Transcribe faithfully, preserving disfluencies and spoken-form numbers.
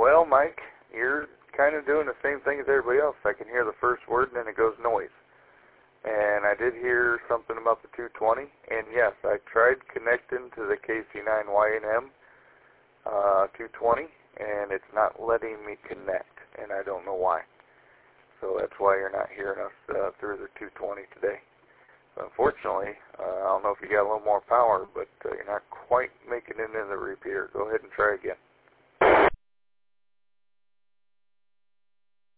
Well, Mike, you're kind of doing the same thing as everybody else. I can hear the first word and then it goes noise. And I did hear something about the two twenty, and yes, I tried connecting to the K C nine Y N M uh, two twenty, and it's not letting me connect, and I don't know why. So that's why you're not hearing us uh, through the two twenty today. So unfortunately, uh, I don't know if you got a little more power, but uh, you're not quite making it into the repeater. Go ahead and try again.